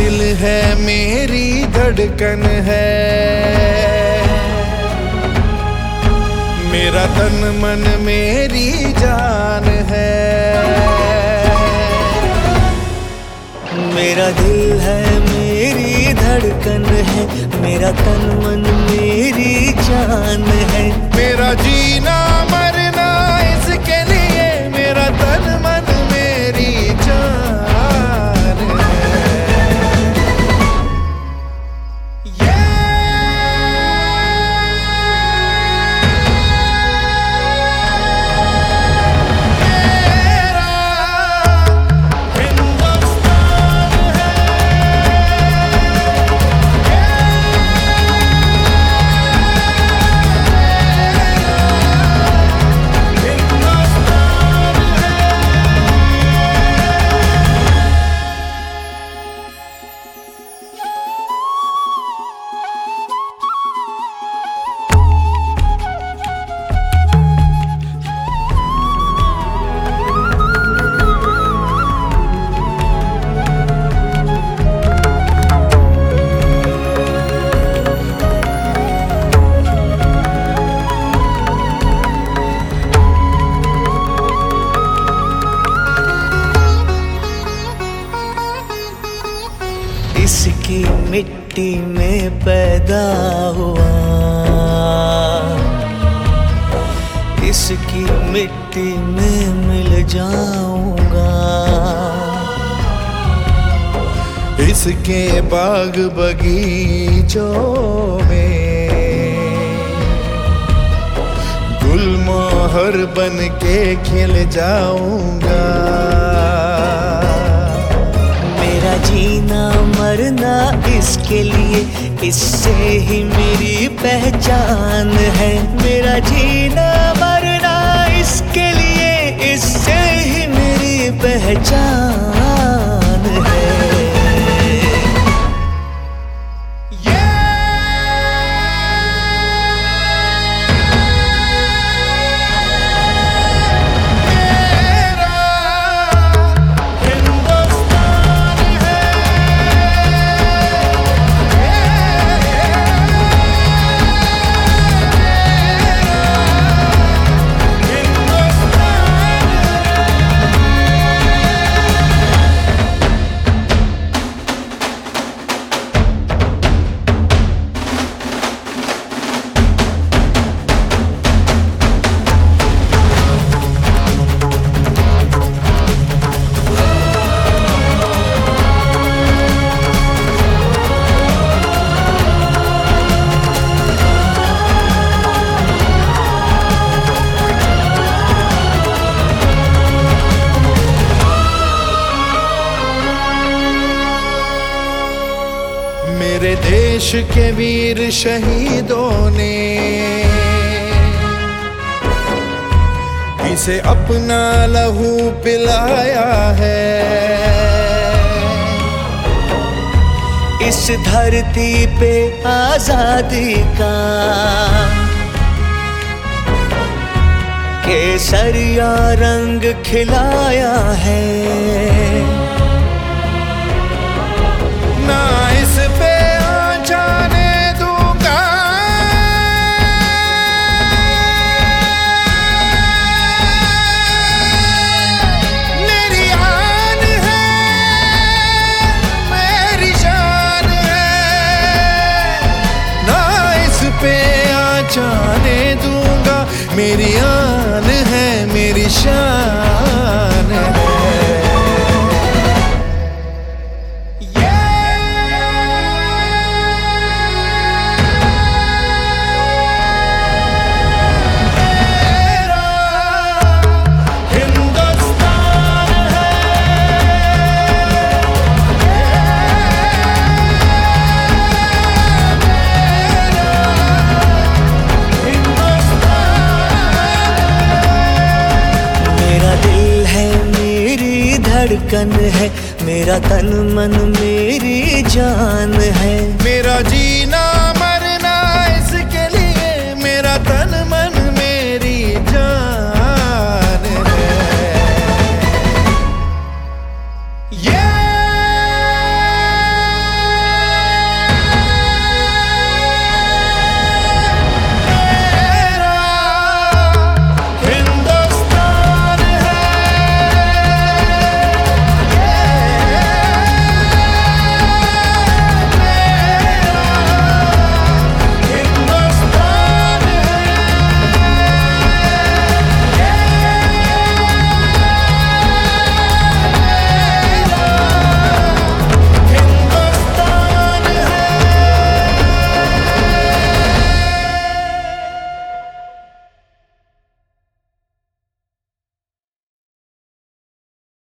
दिल है मेरी धड़कन है, मेरा तन मन मेरी जान है। मेरा दिल है मेरी धड़कन है, मेरा तन मन मेरी जान है। मेरा जीना मरना इसके लिए, मेरा तन मन मेरी जान है। इसकी मिट्टी में पैदा हुआ, इसकी मिट्टी में मिल जाऊंगा। इसके बाग बगीचों में गुलमोहर बन के खिल जाऊंगा। मेरा जीना मरना इसके लिए, इससे ही मेरी पहचान है। मेरा जीना मरना इसके लिए, इससे ही मेरी पहचान है। मेरे देश के वीर शहीदों ने इसे अपना लहू पिलाया है। इस धरती पे आजादी का केसरिया रंग खिलाया है। ना इस पे जाने दूंगा, मेरी आन है, मेरी शान है। ना इस पे जाने दूंगा, मेरी आन है, मेरी शान है। धड़कन है, मेरा तन मन मेरी जान है। मेरा जीना